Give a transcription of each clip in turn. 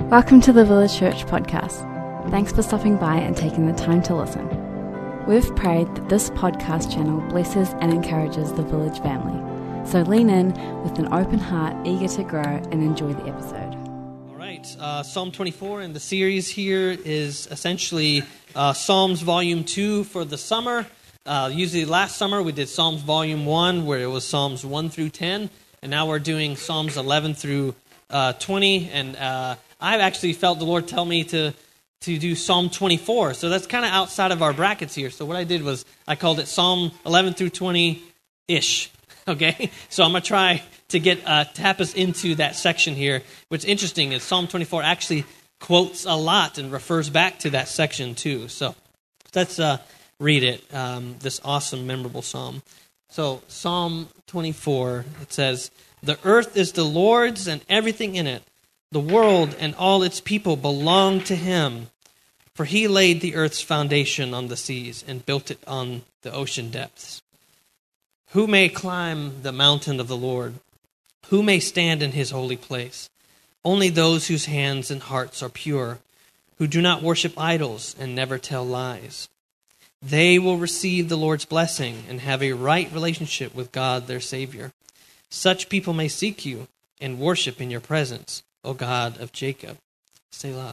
Welcome to the Village Church podcast. Thanks for stopping by and taking the time to listen. We've prayed that this podcast channel blesses and encourages the Village family. So lean in with an open heart, eager to grow and enjoy the episode. All right, Psalm 24 in the series here is essentially Psalms Volume 2 for the summer. Usually last summer we did Psalms Volume 1 where it was Psalms 1 through 10. And now we're doing Psalms 11 through 20. And I've actually felt the Lord tell me to do Psalm 24. So that's kind of outside of our brackets here. So what I did was I called it Psalm 11 through 20-ish. Okay? So I'm going to try to tap us into that section here. What's interesting is Psalm 24 actually quotes a lot and refers back to that section too. So let's read it, this awesome, memorable psalm. So Psalm 24, it says, "The earth is the Lord's and everything in it. The world and all its people belong to him. For he laid the earth's foundation on the seas and built it on the ocean depths. Who may climb the mountain of the Lord? Who may stand in his holy place? Only those whose hands and hearts are pure, who do not worship idols and never tell lies. They will receive the Lord's blessing and have a right relationship with God their Savior. Such people may seek you and worship in your presence, O God of Jacob. Selah.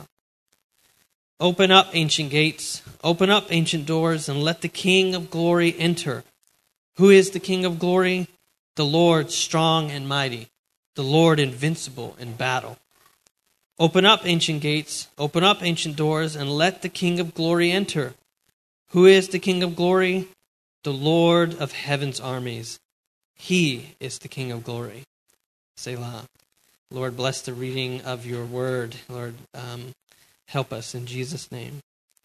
Open up, ancient gates, open up, ancient doors, and let the King of glory enter. Who is the King of glory? The Lord strong and mighty, the Lord invincible in battle. Open up, ancient gates, open up, ancient doors, and let the King of glory enter. Who is the King of glory? The Lord of heaven's armies. He is the King of glory. Selah. Lord, bless the reading of your word. Lord, help us in Jesus' name.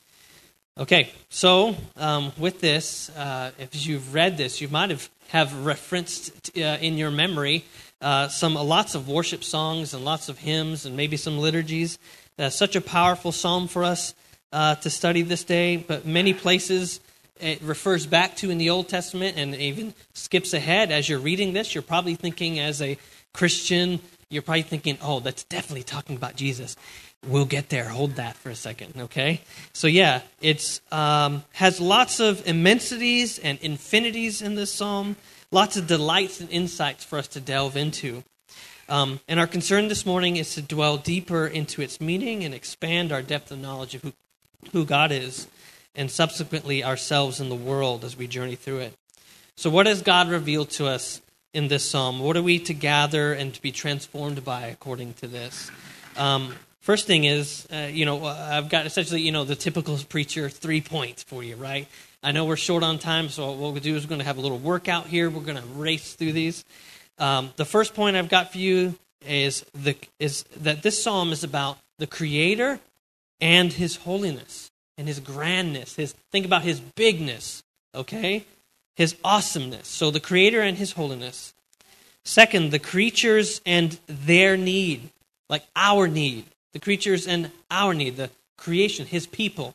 Okay, so with this, if you've read this, you might have referenced in your memory lots of worship songs and lots of hymns and maybe some liturgies. Such a powerful psalm for us to study this day, but many places it refers back to in the Old Testament and even skips ahead. As you're reading this, you're probably thinking as a Christian, you're probably thinking, oh, that's definitely talking about Jesus. We'll get there. Hold that for a second, okay? So yeah, it's has lots of immensities and infinities in this psalm, lots of delights and insights for us to delve into. And our concern this morning is to dwell deeper into its meaning and expand our depth of knowledge of who God is, and subsequently ourselves in the world as we journey through it. So what has God revealed to us in this psalm? What are we to gather and to be transformed by according to this? First thing is, I've got essentially, the typical preacher 3 points for you, right? I know we're short on time, so what we'll do is we're going to have a little workout here. We're going to race through these. The first point I've got for you is that this psalm is about the Creator and his holiness and his grandness. Think about his bigness, okay? His awesomeness. So the Creator and his holiness. Second, the creatures and their need, like our need. The creatures and our need, the creation, his people,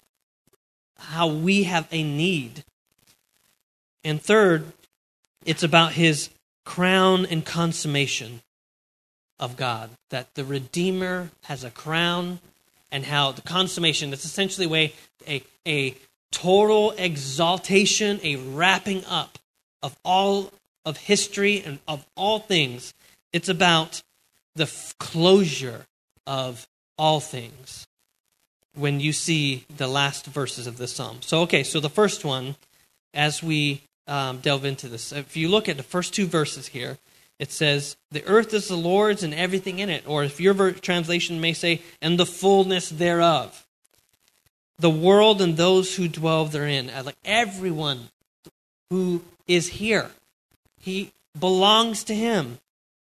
how we have a need. And third, it's about his crown and consummation of God, that the Redeemer has a crown, and how the consummation, that's essentially a total exaltation, a wrapping up of all of history and of all things. It's about the closure of all things when you see the last verses of this psalm. So the first one, as we delve into this, if you look at the first two verses here, it says, the earth is the Lord's and everything in it. Or if your translation may say, and the fullness thereof. The world and those who dwell therein. Like everyone who is here. He belongs to him.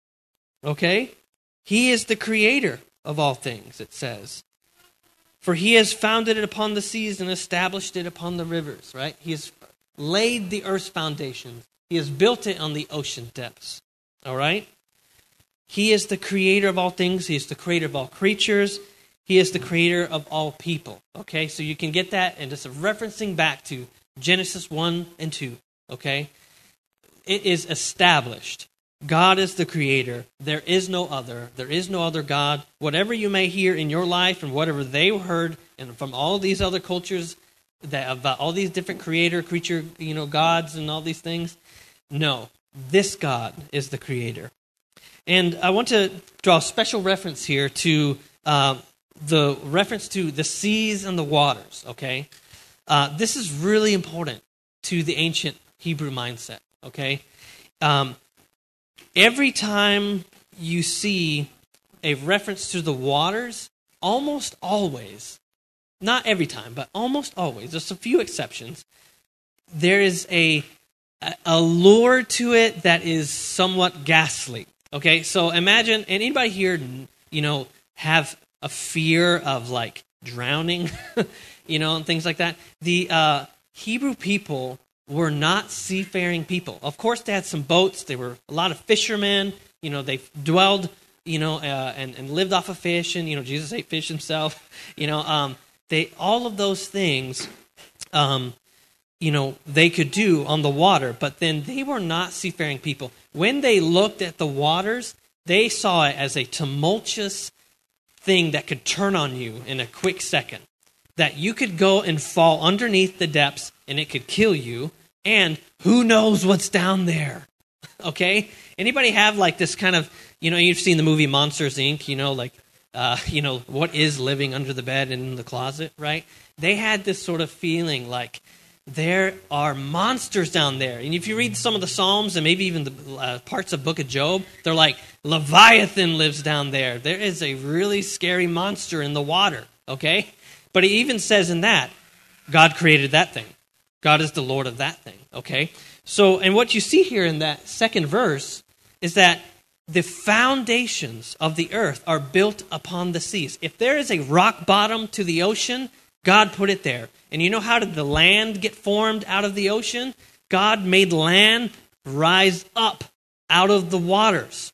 Okay? He is the creator of all things, it says. For he has founded it upon the seas and established it upon the rivers, right? He has laid the earth's foundation. He has built it on the ocean depths. All right? He is the creator of all things. He is the creator of all creatures. He is the creator of all people. Okay? So you can get that and just referencing back to Genesis 1 and 2. Okay? It is established God is the creator. There is no other. There is no other God. Whatever you may hear in your life and whatever they heard and from all these other cultures that about all these different creator, creature, gods and all these things, no, this God is the creator. And I want to draw a special reference here to the reference to the seas and the waters, okay? This is really important to the ancient Hebrew mindset, okay? Every time you see a reference to the waters, almost always, not every time, but almost always, there's a few exceptions, there is a lure to it that is somewhat ghastly. Okay, so imagine, and anybody here, have a fear of like drowning, and things like that. The Hebrew people were not seafaring people. Of course, they had some boats. They were a lot of fishermen. They dwelled, and lived off of fish. And Jesus ate fish himself. All of those things, they could do on the water. But then they were not seafaring people. When they looked at the waters, they saw it as a tumultuous thing that could turn on you in a quick second. That you could go and fall underneath the depths and it could kill you, and who knows what's down there, okay? Anybody have like this kind of, you've seen the movie Monsters, Inc., what is living under the bed and in the closet, right? They had this sort of feeling like there are monsters down there. And if you read some of the Psalms and maybe even the parts of Book of Job, they're like, Leviathan lives down there. There is a really scary monster in the water, okay? But it even says in that, God created that thing. God is the Lord of that thing, okay? So, and what you see here in that second verse is that the foundations of the earth are built upon the seas. If there is a rock bottom to the ocean, God put it there. And you know how did the land get formed out of the ocean? God made land rise up out of the waters.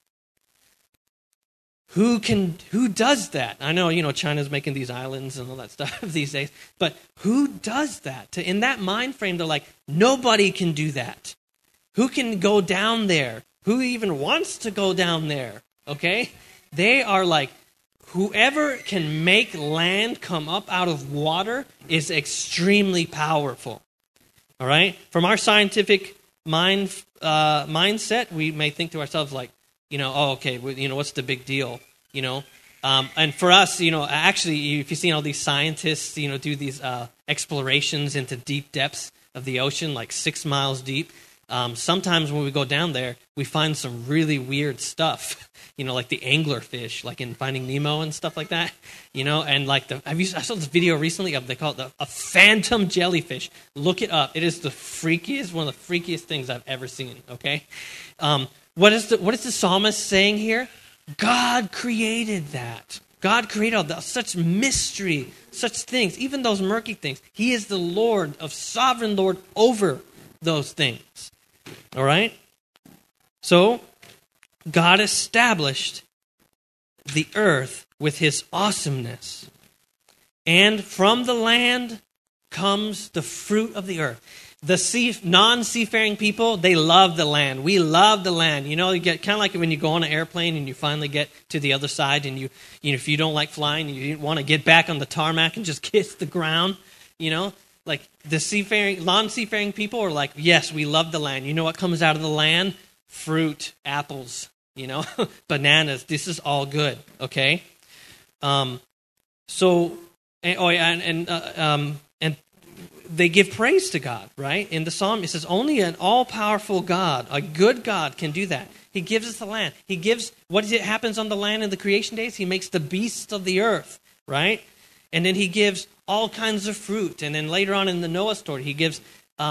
Who does that? I know, China's making these islands and all that stuff these days, but who does that? In that mind frame, they're like, nobody can do that. Who can go down there? Who even wants to go down there? Okay? They are like, whoever can make land come up out of water is extremely powerful. All right? From our scientific mindset, we may think to ourselves like, what's the big deal? And for us, actually, if you've seen all these scientists, do these explorations into deep depths of the ocean, like 6 miles deep. Sometimes when we go down there, we find some really weird stuff, like the anglerfish, like in Finding Nemo and stuff like that, and like I saw this video recently they call it a phantom jellyfish. Look it up. It is one of the freakiest things I've ever seen, okay? What is the psalmist saying here? God created that. God created all that, such mystery, such things, even those murky things. He is the Lord sovereign Lord over those things. All right? So, God established the earth with his awesomeness. And from the land comes the fruit of the earth. The non-seafaring people, they love the land. We love the land. You get kind of like when you go on an airplane and you finally get to the other side, and if you don't like flying, you want to get back on the tarmac and just kiss the ground. Like the non-seafaring people are like, yes, we love the land. You know what comes out of the land? Fruit, apples, bananas. This is all good. Okay. And they give praise to God, right? In the psalm, it says, only an all-powerful God, a good God, can do that. He gives us the land. He gives, happens on the land in the creation days? He makes the beasts of the earth, right? And then he gives all kinds of fruit. And then later on in the Noah story, he gives,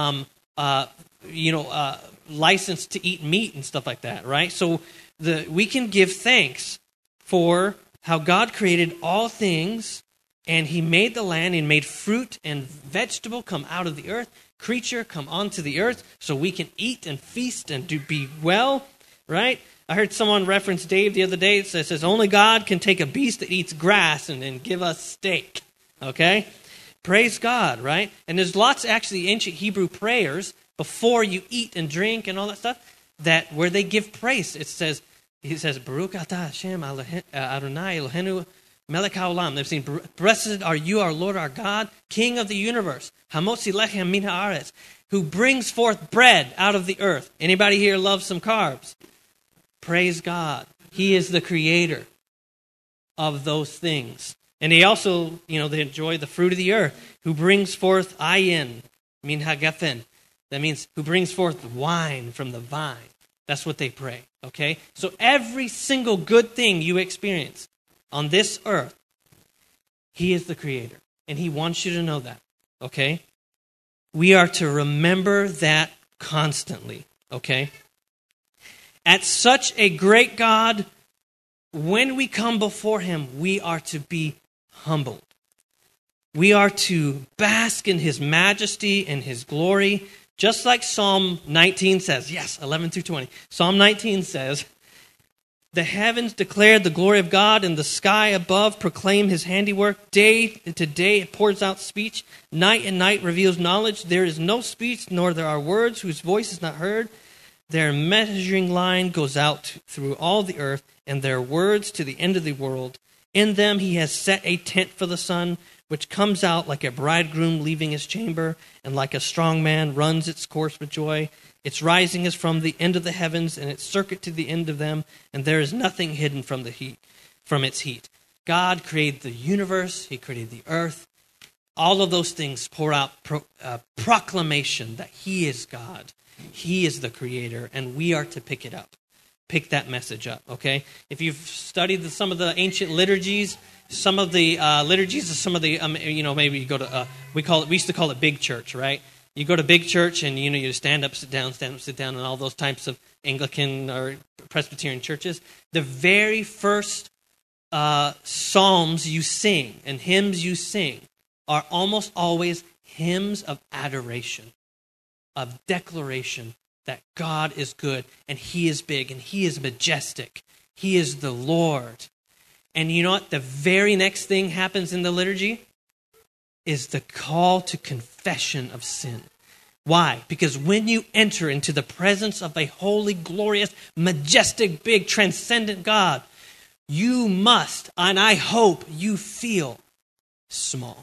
license to eat meat and stuff like that, right? So we can give thanks for how God created all things. And he made the land and made fruit and vegetable come out of the earth, creature come onto the earth, so we can eat and feast and be well, right? I heard someone reference Dave the other day. It says, only God can take a beast that eats grass and give us steak, okay? Praise God, right? And there's lots, actually, ancient Hebrew prayers before you eat and drink and all that stuff. that where they give praise. He says, Baruch atah Hashem Adonai Eloheinu melech haolam. They've seen, blessed are you, our Lord, our God, King of the universe, hamotzi lechem min haaretz, who brings forth bread out of the earth. Anybody here loves some carbs? Praise God. He is the creator of those things. And he also, they enjoy the fruit of the earth, who brings forth ayin, min hagafen. That means who brings forth wine from the vine. That's what they pray, okay? So every single good thing you experience on this earth, he is the creator. And he wants you to know that, okay? We are to remember that constantly, okay? At such a great God, when we come before him, we are to be humbled. We are to bask in his majesty and his glory, just like Psalm 19 says. Yes, 11 through 20. Psalm 19 says, the heavens declare the glory of God, and the sky above proclaim his handiwork. Day to day it pours out speech. Night and night reveals knowledge. There is no speech, nor there are words whose voice is not heard. Their measuring line goes out through all the earth, and their words to the end of the world. In them he has set a tent for the sun, which comes out like a bridegroom leaving his chamber, and like a strong man runs its course with joy. Its rising is from the end of the heavens, and its circuit to the end of them, and there is nothing hidden from its heat. God created the universe, he created the earth. All of those things pour out proclamation that he is God. He is the creator, and we are to pick it up. Pick that message up, okay? If you've studied some of the ancient liturgies, some of the liturgies, some of the, maybe you go to, we used to call it big church, right? You go to big church and, you stand up, sit down, and all those types of Anglican or Presbyterian churches. The very first psalms you sing and hymns you sing are almost always hymns of adoration, of declaration that God is good and he is big and he is majestic. He is the Lord. And you know what? The very next thing happens in the liturgy is the call to confession of sin. Why? Because when you enter into the presence of a holy, glorious, majestic, big, transcendent God, you must, and I hope you feel small.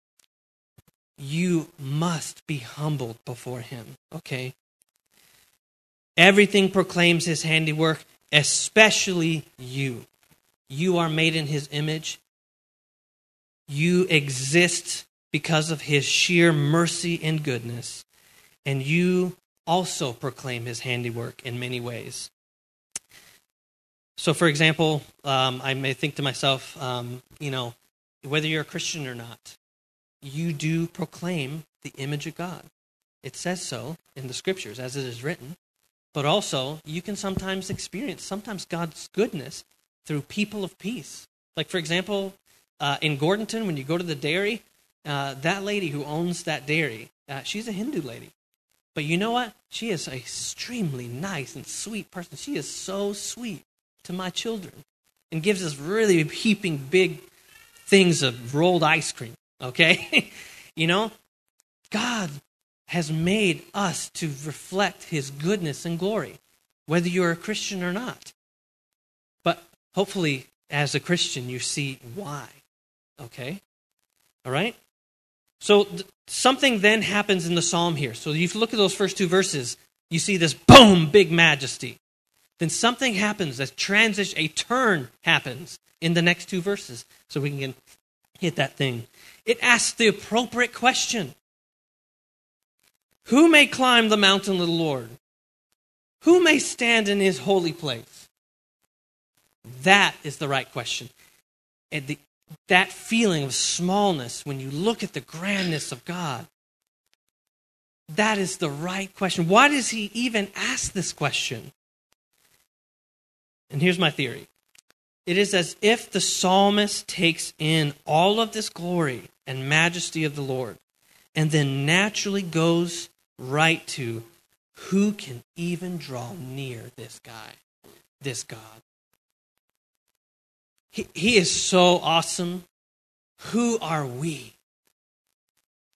You must be humbled before him, okay? Everything proclaims his handiwork, especially you. You are made in his image. You exist because of his sheer mercy and goodness. And you also proclaim his handiwork in many ways. So, for example, I may think to myself, whether you're a Christian or not, you do proclaim the image of God. It says so in the scriptures, as it is written. But also, you can sometimes experience God's goodness through people of peace. Like, for example, in Gordonton, when you go to the dairy, that lady who owns that dairy, she's a Hindu lady. But you know what? She is an extremely nice and sweet person. She is so sweet to my children and gives us really heaping big things of rolled ice cream, okay? God has made us to reflect his goodness and glory, whether you're a Christian or not. But hopefully, as a Christian, you see why, okay? All right? So something then happens in the psalm here. So if you look at those first two verses, you see this boom, big majesty. Then something happens, a turn happens in the next two verses. So we can hit that thing. It asks the appropriate question. Who may climb the mountain of the Lord? Who may stand in his holy place? That is the right question. And that feeling of smallness when you look at the grandness of God, that is the right question. Why does he even ask this question? And here's my theory. It is as if the psalmist takes in all of this glory and majesty of the Lord and then naturally goes right to who can even draw near this guy, this God. He is so awesome. Who are we?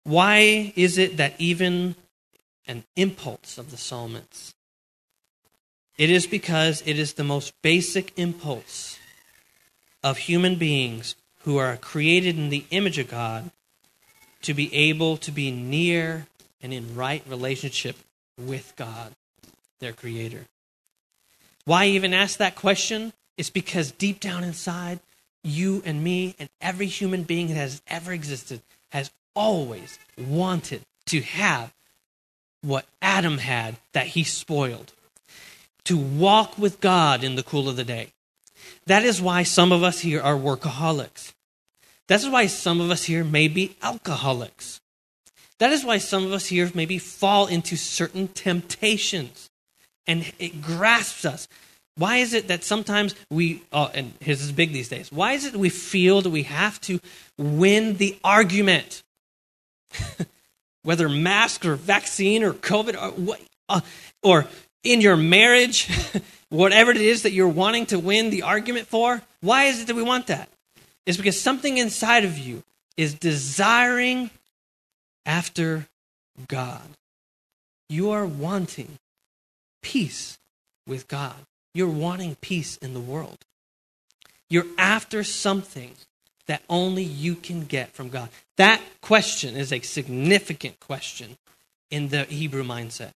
Why is it that even an impulse of the psalmist It is because it is the most basic impulse of human beings who are created in the image of God to be able to be near and in right relationship with God, their Creator. Why I even ask that question? It's because deep down inside, you and me and every human being that has ever existed has always wanted to have what Adam had that he spoiled. To walk with God in the cool of the day. That is why some of us here are workaholics. That is why some of us here may be alcoholics. That is why some of us here maybe fall into certain temptations and it grasps us. Why is it that sometimes and this is big these days, why is it that we feel that we have to win the argument? Whether mask or vaccine or COVID or in your marriage, whatever it is that you're wanting to win the argument for, why is it that we want that? It's because something inside of you is desiring after God. You are wanting peace with God. You're wanting peace in the world. You're after something that only you can get from God. That question is a significant question in the Hebrew mindset.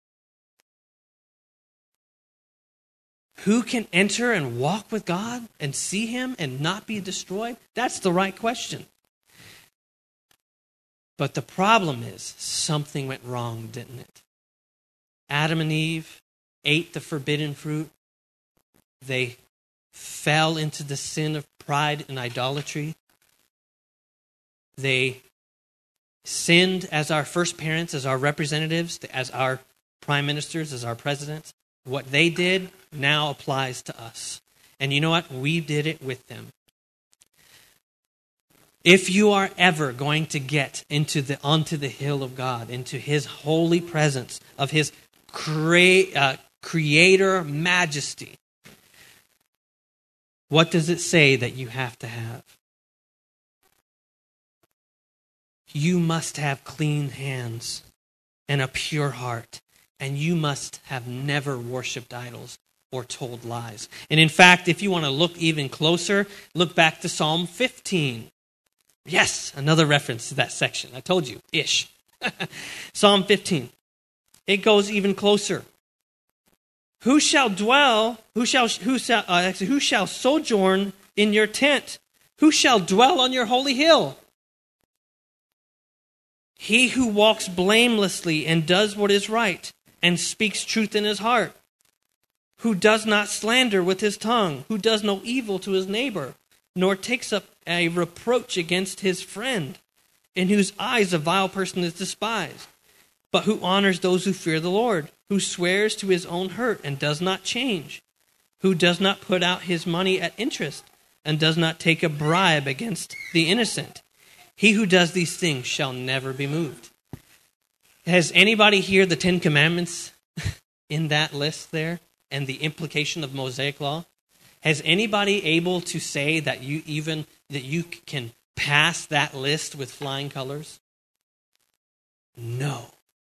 Who can enter and walk with God and see Him and not be destroyed? That's the right question. But the problem is, something went wrong, didn't it? Adam and Eve ate the forbidden fruit. They fell into the sin of pride and idolatry. They sinned as our first parents, as our representatives, as our prime ministers, as our presidents. What they did now applies to us. And you know what? We did it with them. If you are ever going to get onto the hill of God, into His holy presence, of His creator majesty, what does it say that you have to have? You must have clean hands and a pure heart, and you must have never worshipped idols or told lies. And in fact, if you want to look even closer, look back to Psalm 15. Yes, another reference to that section. I told you, ish. Psalm 15. It goes even closer. Who shall sojourn in your tent? Who shall dwell on your holy hill? He who walks blamelessly and does what is right and speaks truth in his heart, who does not slander with his tongue, who does no evil to his neighbor, nor takes up a reproach against his friend, in whose eyes a vile person is despised, but who honors those who fear the Lord, who swears to his own hurt and does not change, who does not put out his money at interest and does not take a bribe against the innocent. He who does these things shall never be moved. Has anybody here the Ten Commandments in that list there and the implication of Mosaic law? Has anybody able to say that you can pass that list with flying colors? No.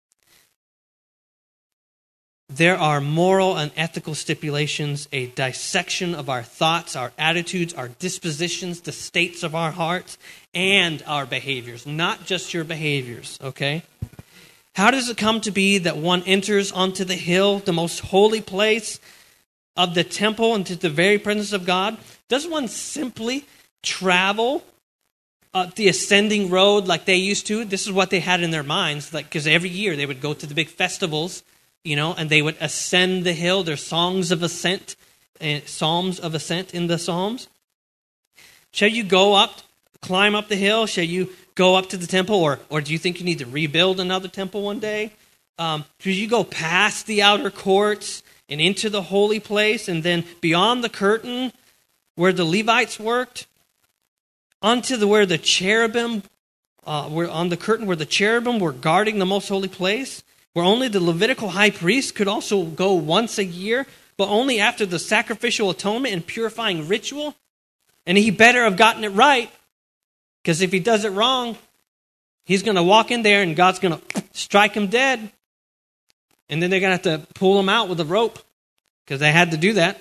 There are moral and ethical stipulations, a dissection of our thoughts, our attitudes, our dispositions, the states of our hearts, and our behaviors. Not just your behaviors, okay? How does it come to be that one enters onto the hill, the most holy place of the temple, into the very presence of God? Does one simply travel the ascending road like they used to? This is what they had in their minds, because every year they would go to the big festivals, and they would ascend the hill. There's songs of ascent, psalms of ascent in the Psalms. Shall you climb up the hill? Shall you go up to the temple? Or do you think you need to rebuild another temple one day? Should you go past the outer courts and into the holy place and then beyond the curtain where the Levites worked? Onto where the cherubim, were on the curtain where the cherubim were guarding the most holy place? Where only the Levitical high priest could also go once a year, but only after the sacrificial atonement and purifying ritual? And he better have gotten it right, because if he does it wrong, he's going to walk in there and God's going to strike him dead. And then they're going to have to pull him out with a rope because they had to do that.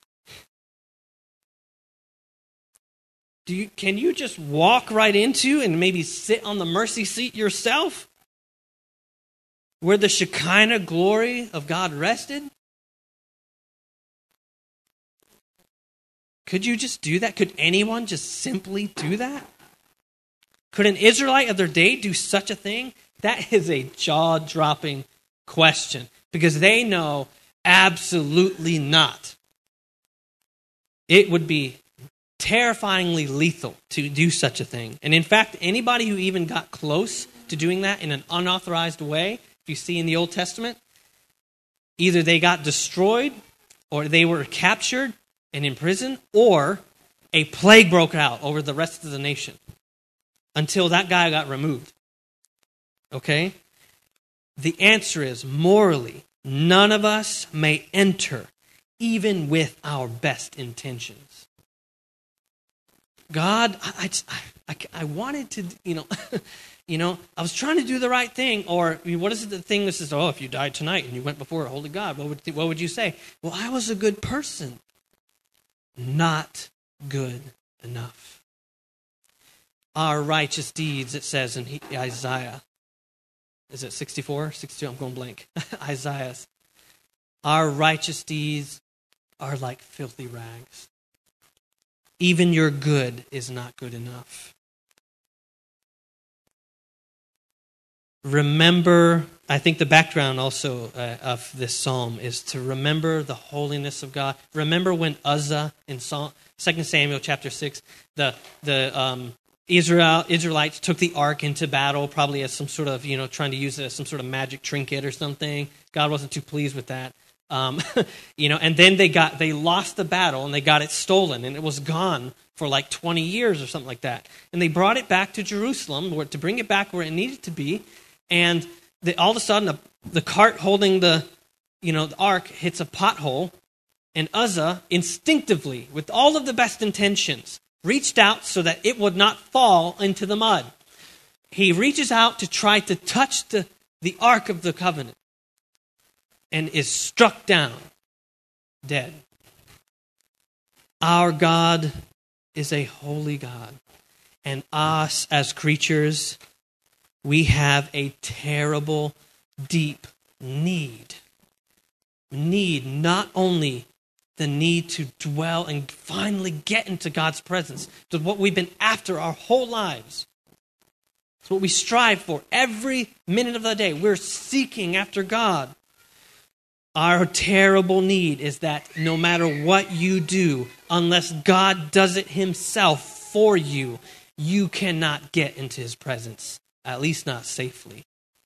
Can you just walk right into and maybe sit on the mercy seat yourself, where the Shekinah glory of God rested? Could you just do that? Could anyone just simply do that? Could an Israelite of their day do such a thing? That is a jaw-dropping question, because they know absolutely not. It would be terrifyingly lethal to do such a thing. And in fact, anybody who even got close to doing that in an unauthorized way, if you see in the Old Testament, either they got destroyed, or they were captured and imprisoned, or a plague broke out over the rest of the nation until that guy got removed. Okay? The answer is, morally, none of us may enter, even with our best intentions. God, I wanted to, I was trying to do the right thing. Or what is it, the thing that says, oh, if you died tonight and you went before a holy God, what would you say? Well, I was a good person. Not good enough. Our righteous deeds, it says in Isaiah. Is it 64? 62? I'm going blank. Isaiah. Our righteous deeds are like filthy rags. Even your good is not good enough. Remember, I think the background also of this psalm is to remember the holiness of God. Remember when Uzzah in 2 Samuel chapter 6, the Israelites took the ark into battle, probably as some sort of, trying to use it as some sort of magic trinket or something. God wasn't too pleased with that. And then they lost the battle and they got it stolen, and it was gone for like 20 years or something like that. And they brought it back to Jerusalem to bring it back where it needed to be. And all of a sudden, the cart holding the ark hits a pothole, and Uzzah instinctively, with all of the best intentions, reached out so that it would not fall into the mud. He reaches out to try to touch the Ark of the Covenant, and is struck down, dead. Our God is a holy God, and us as creatures, we have a terrible, deep need. Not only the need to dwell and finally get into God's presence, to what we've been after our whole lives. It's what we strive for every minute of the day. We're seeking after God. Our terrible need is that no matter what you do, unless God does it himself for you, you cannot get into his presence, at least not safely.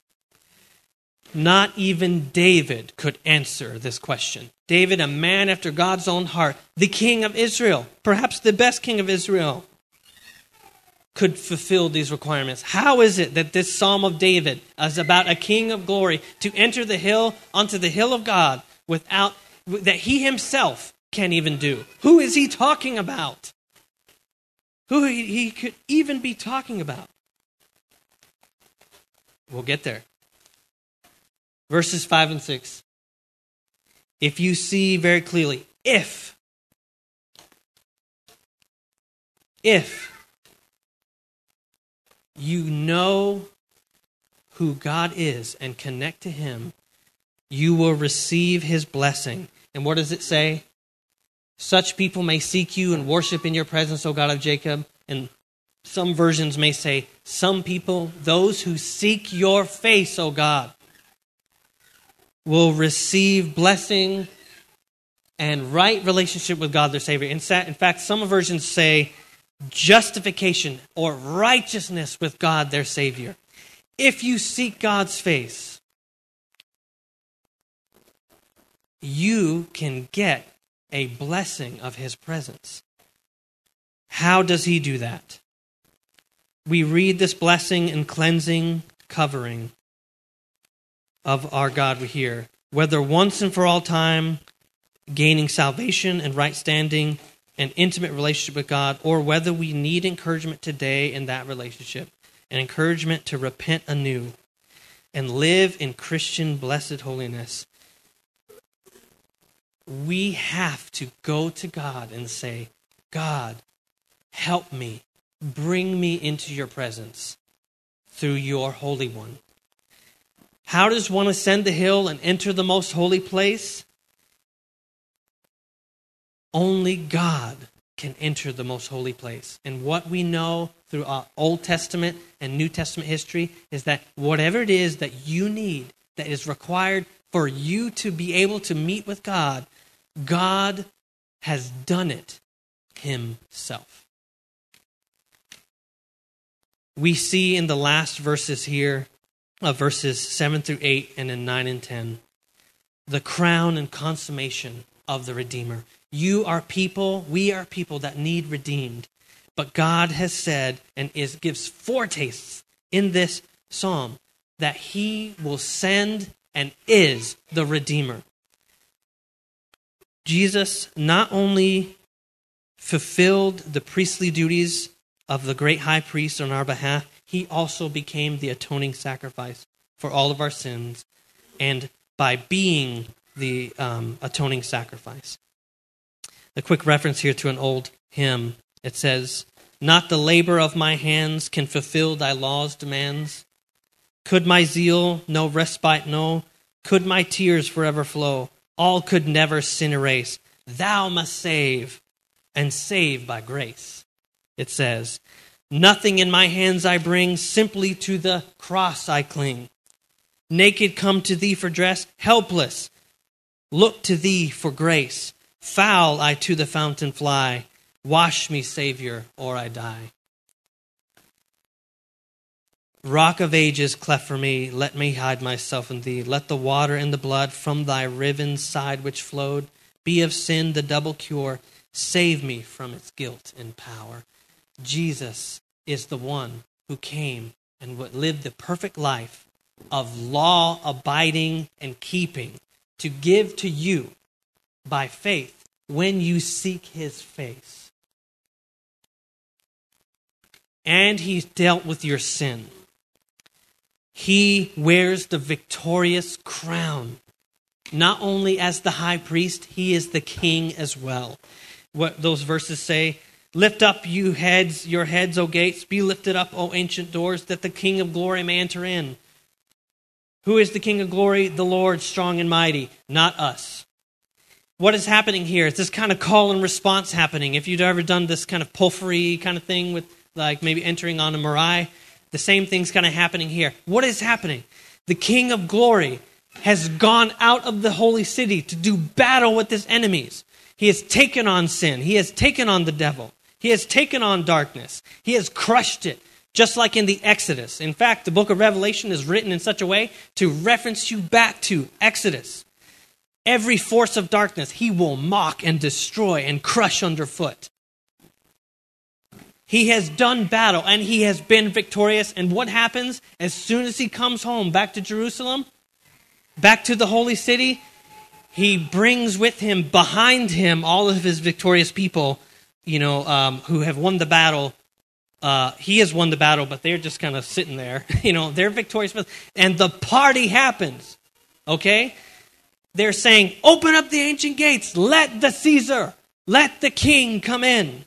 Not even David could answer this question. David, a man after God's own heart, the king of Israel, perhaps the best king of Israel, could fulfill these requirements. How is it that this Psalm of David is about a king of glory to enter the hill, onto the hill of God, that he himself can't even do? Who is he talking about? Who he could even be talking about? We'll get there. Verses 5 and 6. If you see very clearly, if you know who God is and connect to him, you will receive his blessing. And what does it say? Such people may seek you and worship in your presence, O God of Jacob. And some versions may say, some people, those who seek your face, O God, will receive blessing and right relationship with God, their Savior. In fact, some versions say justification or righteousness with God, their Savior. If you seek God's face, you can get a blessing of his presence. How does he do that? We read this blessing and cleansing covering of our God we hear, whether once and for all time, gaining salvation and right standing and intimate relationship with God, or whether we need encouragement today in that relationship, and encouragement to repent anew and live in Christian blessed holiness. we have to go to God and say, God, help me, bring me into your presence through your Holy One. How does one ascend the hill and enter the most holy place? Only God can enter the most holy place. And what we know through our Old Testament and New Testament history is that whatever it is that you need, that is required for you to be able to meet with God, God has done it himself. We see in the last verses here, verses 7 through 8 and in 9 and 10, the crown and consummation of the Redeemer. We are people that need redeemed. But God has said and gives foretastes in this psalm that he will send and is the Redeemer. Jesus not only fulfilled the priestly duties of the great high priest on our behalf, he also became the atoning sacrifice for all of our sins, and by being the atoning sacrifice. A quick reference here to an old hymn. It says, "Not the labor of my hands can fulfill thy law's demands. Could my zeal no respite know? Could my tears forever flow? All could never sin erase. Thou must save, and save by grace." It says, "Nothing in my hands I bring, simply to the cross I cling. Naked come to thee for dress, helpless, look to thee for grace. Foul I to the fountain fly, wash me, Savior, or I die. Rock of ages, cleft for me, let me hide myself in thee. Let the water and the blood from thy riven side which flowed be of sin the double cure. Save me from its guilt and power." Jesus is the one who came and lived the perfect life of law abiding and keeping to give to you by faith when you seek his face. And he dealt with your sin. He wears the victorious crown. Not only as the high priest, he is the king as well. What those verses say, "Lift up your heads, O gates, be lifted up, O ancient doors, that the King of glory may enter in." Who is the King of glory? The Lord, strong and mighty, not us. What is happening here? It's this kind of call and response happening. If you've ever done this kind of pulphery kind of thing with like maybe entering on a marae, the same thing's kind of happening here. What is happening? The King of glory has gone out of the holy city to do battle with his enemies. He has taken on sin. He has taken on the devil. He has taken on darkness. He has crushed it, just like in the Exodus. In fact, the book of Revelation is written in such a way to reference you back to Exodus. Every force of darkness, he will mock and destroy and crush underfoot. He has done battle and he has been victorious. And what happens as soon as he comes home back to Jerusalem, back to the holy city? He brings with him, behind him, all of his victorious people, who have won the battle. He has won the battle, but they're just kind of sitting there. They're victorious. And the party happens. Okay? They're saying, "Open up the ancient gates. Let the Caesar, let the king come in."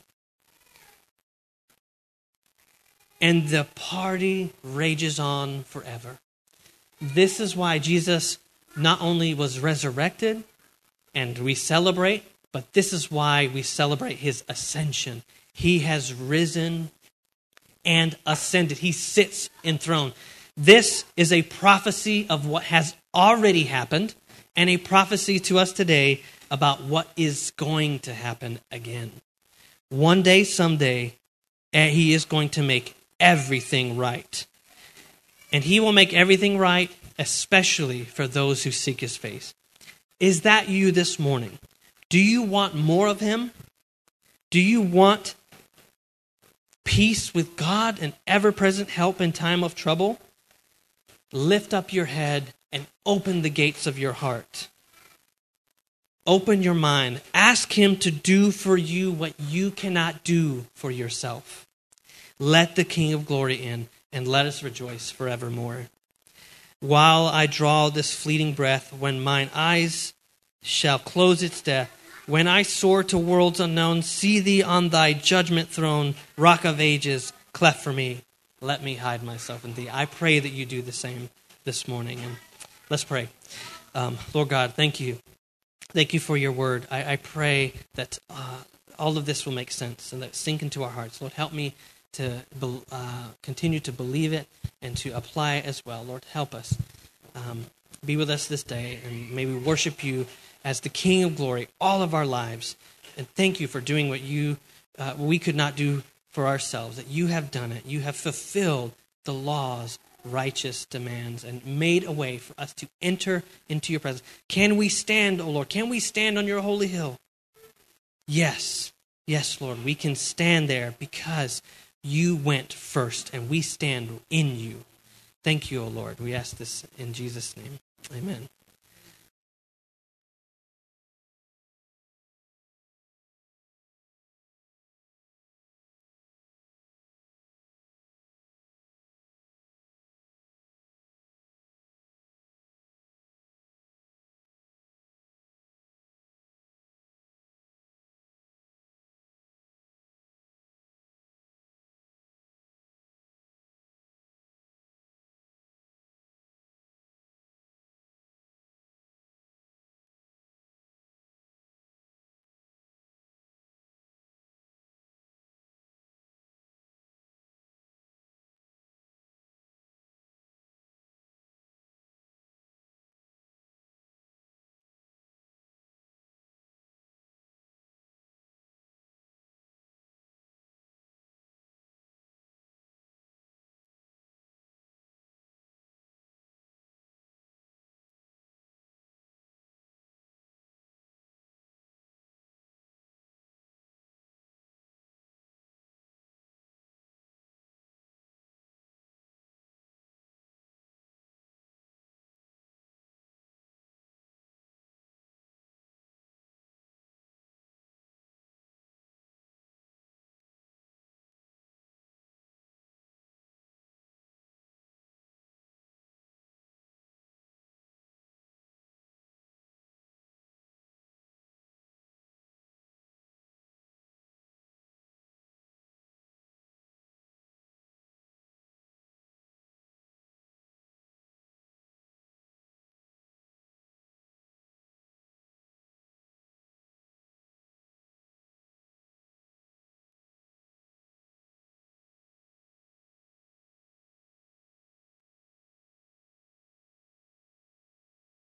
And the party rages on forever. This is why Jesus not only was resurrected and we celebrate, but this is why we celebrate his ascension. He has risen and ascended. He sits enthroned. This is a prophecy of what has already happened and a prophecy to us today about what is going to happen again. One day, someday, he is going to make everything right. And he will make everything right, especially for those who seek his face. Is that you this morning? Do you want more of him? Do you want peace with God and ever-present help in time of trouble? Lift up your head and open the gates of your heart. Open your mind. Ask him to do for you what you cannot do for yourself. Let the King of glory in, and let us rejoice forevermore. While I draw this fleeting breath, when mine eyes shall close its death. When I soar to worlds unknown, see thee on thy judgment throne, rock of ages, cleft for me. Let me hide myself in thee. I pray that you do the same this morning. And let's pray. Lord God, thank you. Thank you for your word. I pray that all of this will make sense and that it sink into our hearts. Lord, help me to continue to believe it and to apply it as well. Lord, help us. Be with us this day, and may we worship you as the King of glory all of our lives. And thank you for doing what we could not do for ourselves, that you have done it. You have fulfilled the law's righteous demands and made a way for us to enter into your presence. Can we stand, O Lord? Can we stand on your holy hill? Yes. Yes, Lord, we can stand there because you went first and we stand in you. Thank you, O Lord. We ask this in Jesus' name. Amen.